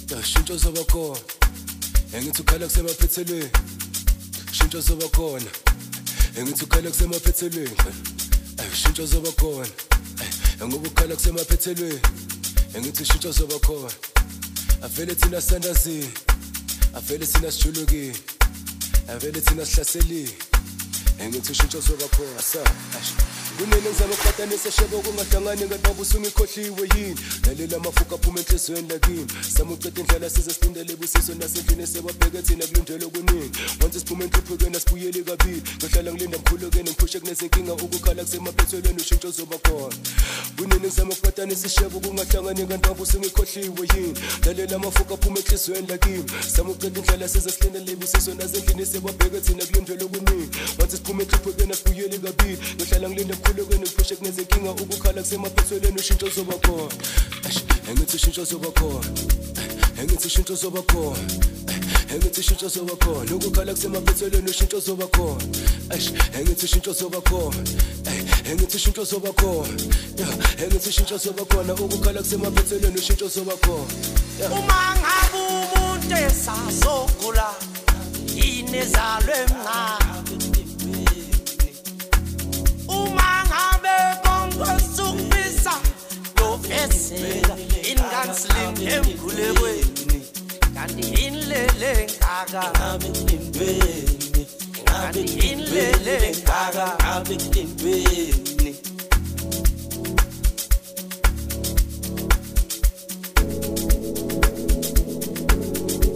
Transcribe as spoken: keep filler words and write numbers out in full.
Shintsho zoba khona engithi ukhala kusemaphethelweni shintsho zoba khona engithi ukhala kusemaphethelweni shintsho zoba khona ngoba ukhala kusemaphethelweni engithi shintsho zoba khona avele thina sandazini avele thina sijulukile avele thina sihlaselile engithi shintsho zoba khona sa kunene ngizama ukufatanisa shebo kungahlangani ngentombi usungikhohliwe yini lalela mafuka aphuma enhlizweni lakini sama uqeda indlela size sifundele busiso nasendlini sebabheke thina kulindele okuningi once siphume enhluphekweni asibuyeli kabili ngihlala ngilinda mkhulukene ngiphushe kunezinkinga ukukhala kusemaphethelweni ushintsho zoba khona kunene ngizama ukufatanisa shebo kungahlangani ngentombi usungikhohliwe yini lalela mafuka aphuma enhlizweni lakini sama uqeda indlela size sifundele busiso nasendlini sebabheke thina kulindele okuningi once siphume enhluphekweni asibuyeli kabili ngihlala ngilinda khulukene ngiphushe kunezinkinga ukukhala kusemaphethelweni ushintsho zoba khona engithi shintsho zoba khona engithi shintsho zoba khona engithi shintsho zoba khona ukukhala kusemaphethelweni ushintsho zoba khona engithi shintsho zoba khona engithi shintsho zoba khona engithi shintsho zoba khona ukukhala kusemaphethelweni ushintsho zoba khona uma ngabe umuntu esasogula inezalwe emncane uma ngabe konke sukubisa lofesela ingansling emkhulekweni kanti inlele ngaka ngabe impeni ngabe inlele ngaka ngabe impeni